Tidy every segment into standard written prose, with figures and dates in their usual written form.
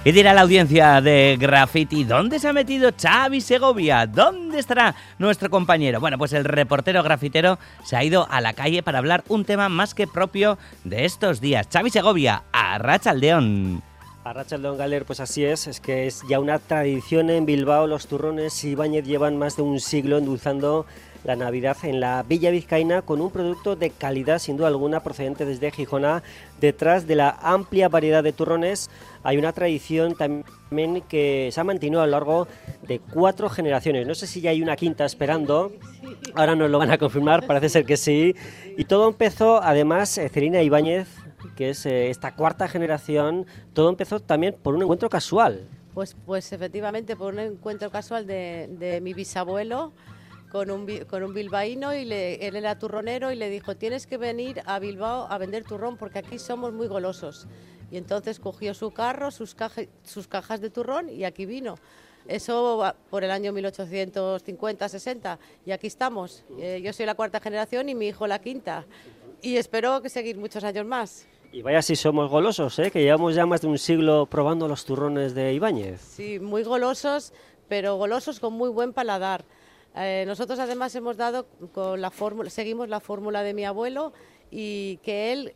Y dirá la audiencia de Graffiti, ¿dónde se ha metido Xavi Segovia? ¿Dónde estará nuestro compañero? Bueno, pues el reportero grafitero se ha ido a la calle para hablar un tema más que propio de estos días. Xavi Segovia, arratsaldeon. Arratsaldeon, Galer, pues así es que es ya una tradición en Bilbao. Los turrones Ibáñez llevan más de un siglo endulzando la Navidad en la Villa Vizcaína con un producto de calidad, sin duda alguna, procedente desde Gijona. Detrás de la amplia variedad de turrones hay una tradición también que se ha mantenido a lo largo de 4 generaciones. No sé si ya hay una quinta esperando, ahora nos lo van a confirmar, parece ser que sí. Y todo empezó, además, Celina Ibáñez, que es esta 4ª generación, todo empezó también por un encuentro casual. Pues efectivamente, por un encuentro casual de mi bisabuelo con un bilbaíno, y él era turronero y le dijo: tienes que venir a Bilbao a vender turrón porque aquí somos muy golosos. Y entonces cogió su carro, sus cajas de turrón y aquí vino. Eso por el año 1850-60 y aquí estamos. Yo soy la 4ª generación y mi hijo la 5ª y espero que seguir muchos años más. Y vaya si somos golosos, que llevamos ya más de un siglo probando los turrones de Ibáñez. Sí, muy golosos, pero golosos con muy buen paladar. Nosotros además hemos dado con la fórmula, seguimos la fórmula de mi abuelo y que él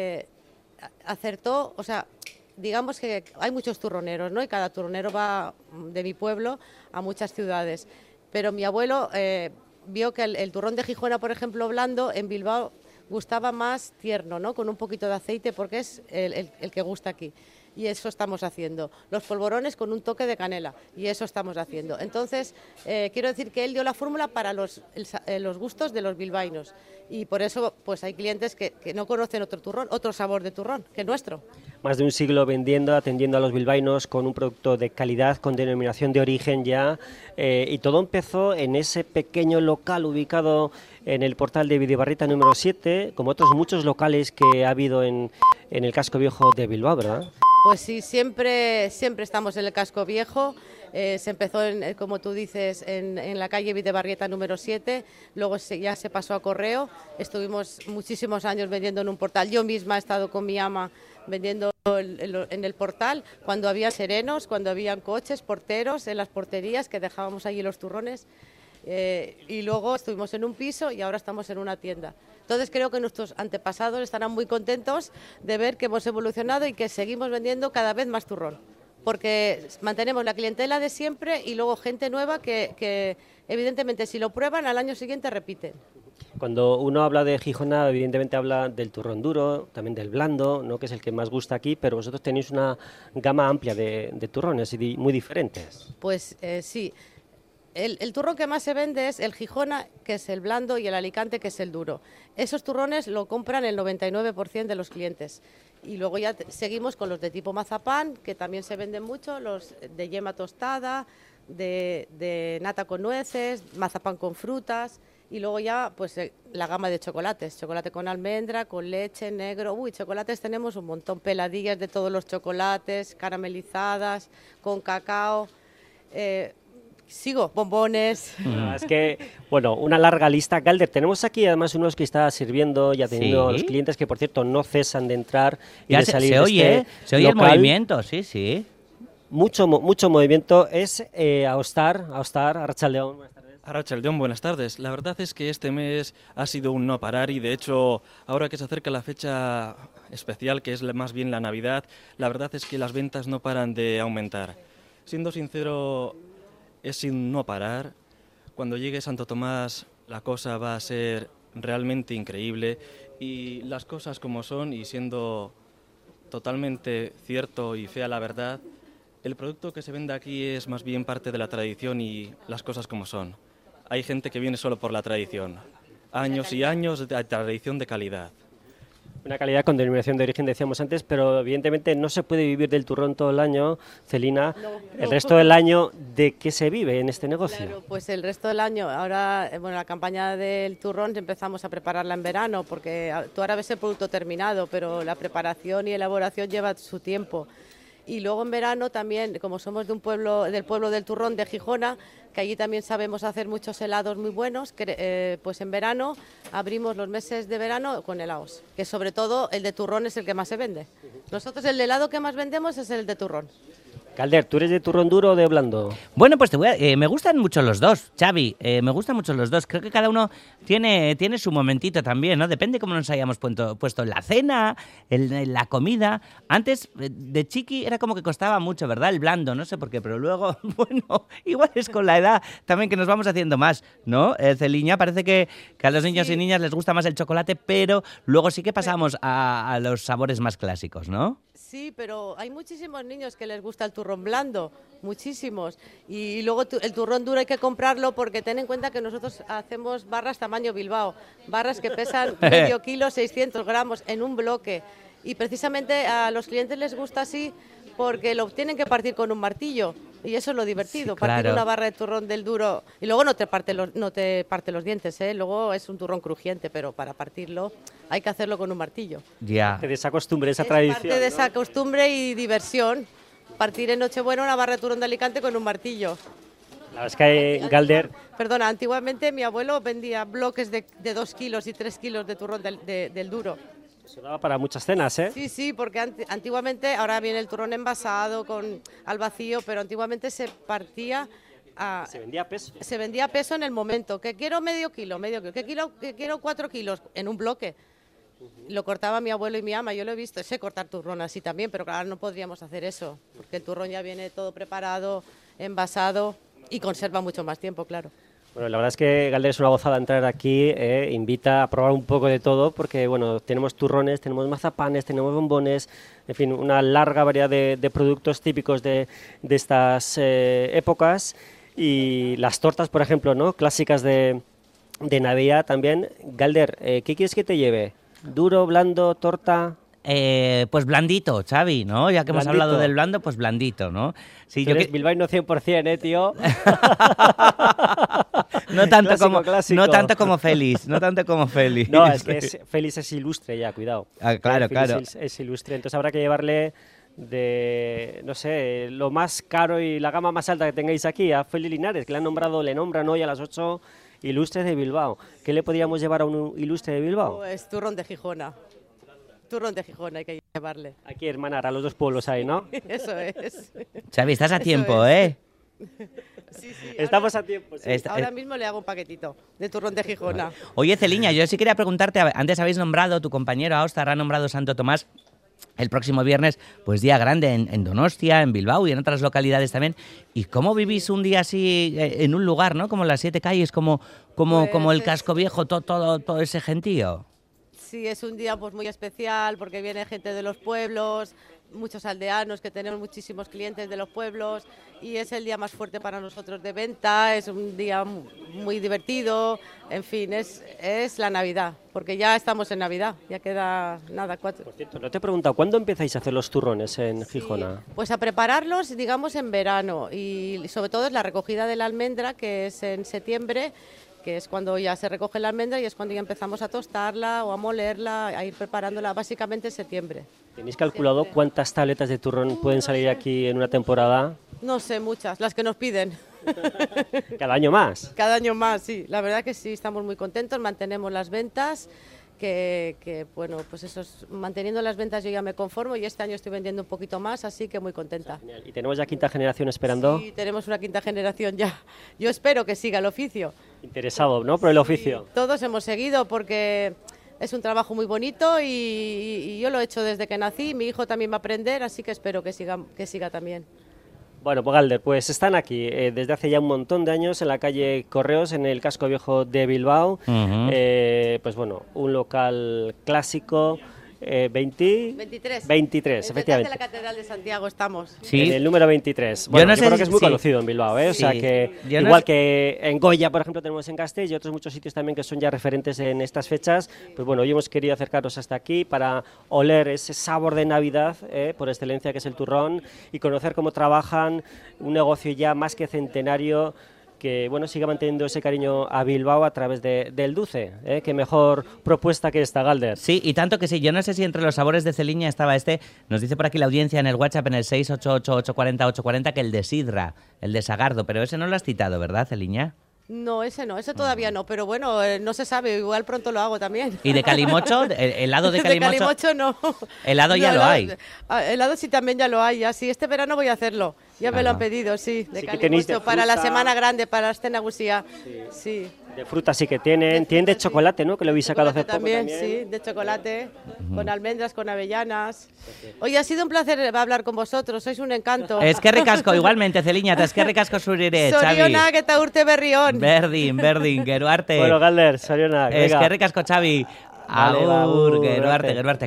acertó, o sea, digamos que hay muchos turroneros, ¿no? Y cada turronero va de mi pueblo a muchas ciudades, pero mi abuelo vio que el turrón de Gijona, por ejemplo, blando, en Bilbao gustaba más tierno, ¿no? Con un poquito de aceite, porque es el que gusta aquí. Y eso estamos haciendo. Los polvorones con un toque de canela, y eso estamos haciendo. Entonces, quiero decir que él dio la fórmula para los gustos de los bilbaínos, y por eso pues hay clientes que no conocen otro turrón, otro sabor de turrón que el nuestro. Más de un siglo vendiendo, atendiendo a los bilbaínos con un producto de calidad, con denominación de origen ya, y todo empezó en ese pequeño local ubicado en el portal de Bidebarrieta número 7, como otros muchos locales que ha habido en el casco viejo de Bilbao, ¿verdad? Pues sí, siempre estamos en el casco viejo. Se empezó, como tú dices, en la calle Bidebarrieta número 7, luego ya se pasó a Correo. Estuvimos muchísimos años vendiendo en un portal. Yo misma he estado con mi ama vendiendo en el portal, cuando había serenos, cuando habían coches, porteros en las porterías, que dejábamos allí los turrones. Y luego estuvimos en un piso y ahora estamos en una tienda. Entonces creo que nuestros antepasados estarán muy contentos de ver que hemos evolucionado y que seguimos vendiendo cada vez más turrón, porque mantenemos la clientela de siempre y luego gente nueva que evidentemente si lo prueban al año siguiente repiten. Cuando uno habla de Gijona, evidentemente habla del turrón duro, también del blando, ¿no? Que es el que más gusta aquí, pero vosotros tenéis una gama amplia de turrones y muy diferentes. Pues sí. El turrón que más se vende es el Gijona, que es el blando, y el Alicante, que es el duro. Esos turrones lo compran el 99% de los clientes. Y luego ya seguimos con los de tipo mazapán, que también se venden mucho, los de yema tostada, de nata con nueces, mazapán con frutas, y luego ya pues la gama de chocolates, chocolate con almendra, con leche, negro. Chocolates tenemos un montón, peladillas de todos los chocolates, caramelizadas, con cacao. Sigo, bombones. Es que, bueno, una larga lista. Galder, tenemos aquí además unos que está sirviendo y atendiendo a los clientes, que por cierto no cesan de entrar y ya de salir. Se oye el movimiento, sí. Mucho movimiento. Es Aostar, arratsaldeon, buenas tardes. Arratsaldeon, buenas tardes. La verdad es que este mes ha sido un no parar y de hecho, ahora que se acerca la fecha especial, que es más bien la Navidad, la verdad es que las ventas no paran de aumentar. Siendo sincero, es sin no parar. Cuando llegue Santo Tomás la cosa va a ser realmente increíble, y las cosas como son, y siendo totalmente cierto y fea la verdad, el producto que se vende aquí es más bien parte de la tradición y las cosas como son. Hay gente que viene solo por la tradición, años y años de tradición de calidad. Una calidad con denominación de origen, decíamos antes, pero evidentemente no se puede vivir del turrón todo el año, Celina. No. El resto del año, ¿de qué se vive en este negocio? Claro, pues el resto del año, ahora, bueno, la campaña del turrón empezamos a prepararla en verano, porque tú ahora ves el producto terminado, pero la preparación y elaboración lleva su tiempo. Y luego en verano también, como somos del pueblo del turrón de Gijona, que allí también sabemos hacer muchos helados muy buenos, pues en verano abrimos los meses de verano con helados, que sobre todo el de turrón es el que más se vende. Nosotros el helado que más vendemos es el de turrón. Calder, ¿tú eres de turrón duro o de blando? Bueno, pues me gustan mucho los dos, Xavi, me gustan mucho los dos. Creo que cada uno tiene su momentito también, ¿no? Depende cómo nos hayamos puesto en la cena, en la comida. Antes, de chiqui, era como que costaba mucho, ¿verdad? El blando, no sé por qué, pero luego, bueno, igual es con la edad también que nos vamos haciendo más, ¿no? Celiña, parece que a los niños y niñas les gusta más el chocolate, pero luego sí que pasamos a los sabores más clásicos, ¿no? Sí, pero hay muchísimos niños que les gusta el turrón blando, muchísimos. Y luego el turrón duro hay que comprarlo porque ten en cuenta que nosotros hacemos barras tamaño Bilbao, barras que pesan medio kilo, 600 gramos en un bloque. Y precisamente a los clientes les gusta así porque lo tienen que partir con un martillo. Y eso es lo divertido, Sí, claro. Partir una barra de turrón del duro. Y luego no te parte los dientes, ¿eh? Luego es un turrón crujiente, pero para partirlo hay que hacerlo con un martillo. Ya. De esa costumbre, esa Es tradición. parte de ¿no? esa costumbre y diversión. Partir en Nochebuena una barra de turrón de Alicante con un martillo. La verdad es que Galder, Perdona, antiguamente mi abuelo vendía bloques de 2 kilos y 3 kilos de turrón del duro. eso daba para muchas cenas, ¿eh? Sí, sí, porque antiguamente, ahora viene el turrón envasado al vacío, pero antiguamente se partía Se vendía a peso. se vendía a peso en el momento. Que quiero medio kilo, que quiero 4 kilos en un bloque. Lo cortaba mi abuelo y mi ama, yo lo he visto, sé cortar turrón así también, pero claro, no podríamos hacer eso, porque el turrón ya viene todo preparado, envasado y conserva mucho más tiempo, claro. Bueno, la verdad es que Galder es una gozada entrar aquí, invita a probar un poco de todo, porque bueno, tenemos turrones, tenemos mazapanes, tenemos bombones, en fin, una larga variedad de productos típicos de estas épocas, y las tortas, por ejemplo, ¿no? Clásicas de Navidad también. Galder, ¿qué quieres que te lleve? ¿Duro, blando, torta? Pues blandito, Xavi, ¿no? Ya que hemos Blandito. hablado del blando, pues blandito, ¿no? Sí, Tú eres bilbaíno 100%, tío. No tanto Clásico, clásico. no tanto como Félix, no tanto como Félix. No, es que Félix es ilustre ya, cuidado. Ah, claro, Félix claro. Es ilustre, entonces habrá que llevarle de, no sé, lo más caro y la gama más alta que tengáis aquí a Félix Linares, que le nombran hoy a las 8 ilustres de Bilbao. ¿Qué le podríamos llevar a un ilustre de Bilbao? Pues turrón de Gijona. Turrón de Gijona hay que llevarle. Hay que hermanar a los dos pueblos ahí, ¿no? Eso es. Xavi, estás a Eso tiempo, es. ¿eh? Sí, sí, Estamos a tiempo, sí. ahora mismo le hago un paquetito de turrón de Gijona. Oye, Celiña, yo sí quería preguntarte, antes habéis nombrado, tu compañero Austar ha nombrado Santo Tomás el próximo viernes, pues día grande en Donostia, en Bilbao y en otras localidades también. ¿Y cómo vivís un día así en un lugar, ¿no? Como las 7 calles, como el Pues casco viejo, todo ese gentío? Sí, es un día pues muy especial porque viene gente de los pueblos, muchos aldeanos, que tenemos muchísimos clientes de los pueblos y es el día más fuerte para nosotros de venta, es un día muy divertido, en fin, es la Navidad, porque ya estamos en Navidad, ya queda nada, 4. Por cierto, no te he preguntado, ¿cuándo empezáis a hacer los turrones en Gijona? Pues a prepararlos, digamos, en verano y sobre todo es la recogida de la almendra, que es en septiembre, que es cuando ya se recoge la almendra y es cuando ya empezamos a tostarla o a molerla, a ir preparándola básicamente en septiembre. ¿Tenéis calculado cuántas tabletas de turrón pueden salir aquí en una temporada? No sé, muchas, las que nos piden. Cada año más. Cada año más, sí. La verdad que sí, estamos muy contentos, mantenemos las ventas, que bueno, pues eso, manteniendo las ventas yo ya me conformo y este año estoy vendiendo un poquito más, así que muy contenta. Genial. ¿Y tenemos ya quinta generación esperando? Sí, tenemos una quinta generación ya. Yo espero que siga el oficio. Interesado, ¿no? Por el oficio. Todos hemos seguido porque es un trabajo muy bonito y yo lo he hecho desde que nací, mi hijo también va a aprender, así que espero que siga también. Bueno, pues Galder, pues están aquí desde hace ya un montón de años en la calle Correos, en el casco viejo de Bilbao. Pues bueno, un local clásico, 23. 23, En efectivamente. la Catedral de Santiago estamos. Sí. En el número 23. Bueno, no yo sé creo si- que es muy sí. conocido en Bilbao, ¿eh? O sea Sí. que, Yo no igual sé- que en Goya, por ejemplo, tenemos en Gasteiz y otros muchos sitios también que son ya referentes en estas fechas, pues bueno, hoy hemos querido acercarnos hasta aquí para oler ese sabor de Navidad, por excelencia, que es el turrón, y conocer cómo trabajan un negocio ya más que centenario, que bueno, siga manteniendo ese cariño a Bilbao a través del dulce, ¿eh? Qué mejor propuesta que esta, Galder. Sí, y tanto que sí. Yo no sé si entre los sabores de Celiña estaba nos dice por aquí la audiencia en el WhatsApp en el 688-840-840 que el de sidra, el de sagardo, pero ese no lo has citado, ¿verdad, Celiña? No, ese todavía no, pero bueno, no se sabe, igual pronto lo hago también. ¿Y de calimocho? ¿Helado de calimocho? De calimocho no. Helado ya lo hay. Helado sí también ya lo hay, ya sí. Este verano voy a hacerlo. Ya me lo han pedido, sí, de calimocho, para la semana grande, para la Escena Gusía. Sí. De fruta sí que tienen. Tienen de chocolate, ¿no? Que lo habéis sacado hace poco también. Sí, de chocolate, con almendras, con avellanas. Oye, ha sido un placer hablar con vosotros, sois un encanto. Es que ricasco, igualmente, Celiñata, es que ricasco surire, Xavi. Zorionak eta urte berri on. Berdin, geruarte. Bueno, Galder, Zorionak. Es que ricasco, Xavi. Vale, Agur, agur, geruarte.